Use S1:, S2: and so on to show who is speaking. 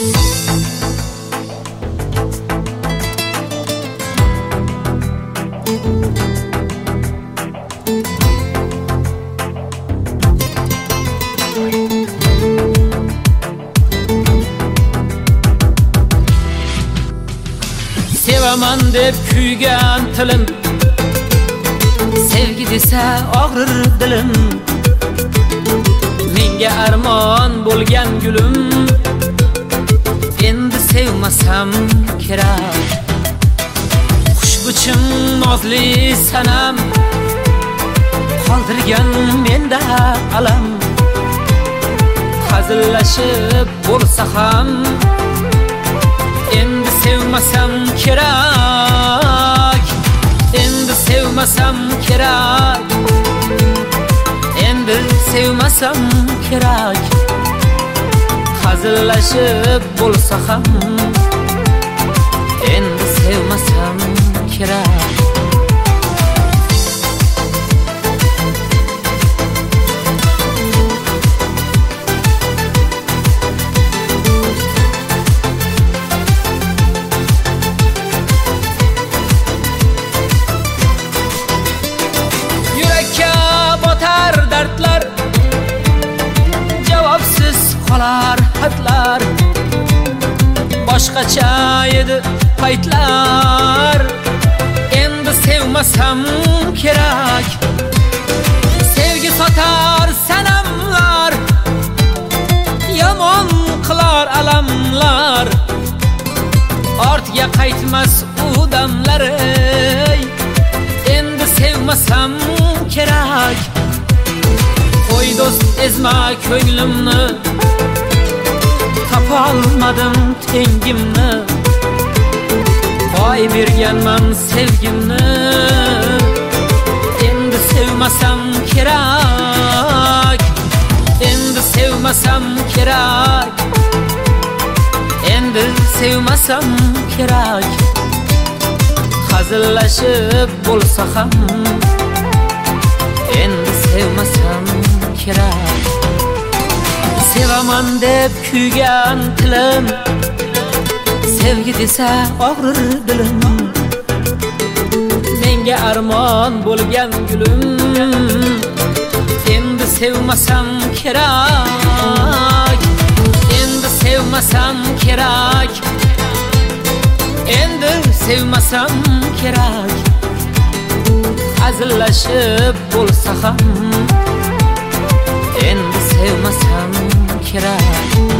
S1: Sevaman deb kuygan tilim, sevgi desa og'rir dilim. Menga armon bo'lgan gulim, endi sevmasam kerak. Xushbichim nozli sanam, qoldirgan menda alam. Hazillashib bo'lsa ham endi sevmasam kerak. Endi sevmasam kerak. Endi sevmasam kerak. Hazillashib bo'lsa ham endi sevmasam kerak. Javobsiz qolar xatlar, boshqacha edi paytlar. Endi sevmasam kerak. Sevgi sotar sanamlar, yomon qilar alamlar. Ortga qaytmas u damlar. Endi sevmasam kerak. Qo'y do'st ezma ko'nglimni, topolmadim tengimni. Boy berganman sevgimni, endi sevmasam kerak. Endi sevmasam kerak. Endi sevmasam kerak. Hazillashib bo'lsa ham endi sevmasam kerak. Sevaman deb kuygan tilim, sevgi desa og'rir dilim. Menga armon bo'lgan gulim, endi sevmasam kerak. Endi sevmasam kerak. Endi sevmasam kerak. Hazillashib bo'lsa ham endi sevmasam kerak.